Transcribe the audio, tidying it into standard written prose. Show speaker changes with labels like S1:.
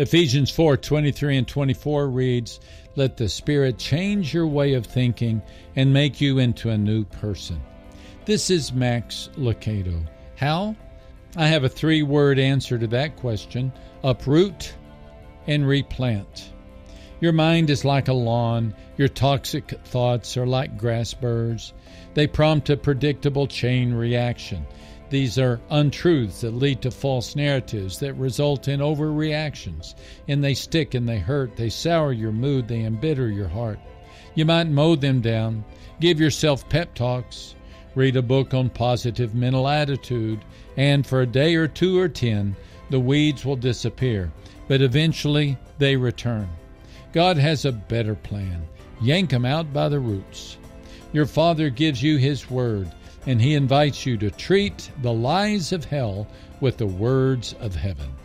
S1: Ephesians 4:23 and 24 reads, "Let the Spirit change your way of thinking and make you into a new person." This is Max Lucado. How? I have a 3-word answer to that question: uproot and replant. Your mind is like a lawn. Your toxic thoughts are like grass burrs. They prompt a predictable chain reaction. These are untruths that lead to false narratives that result in overreactions, and they stick and they hurt. They sour your mood. They embitter your heart. You might mow them down. Give yourself pep talks. Read a book on positive mental attitude, and for a day or 2 or 10, the weeds will disappear, but eventually they return. God has a better plan. Yank them out by the roots. Your Father gives you His Word, and He invites you to treat the lies of hell with the words of heaven.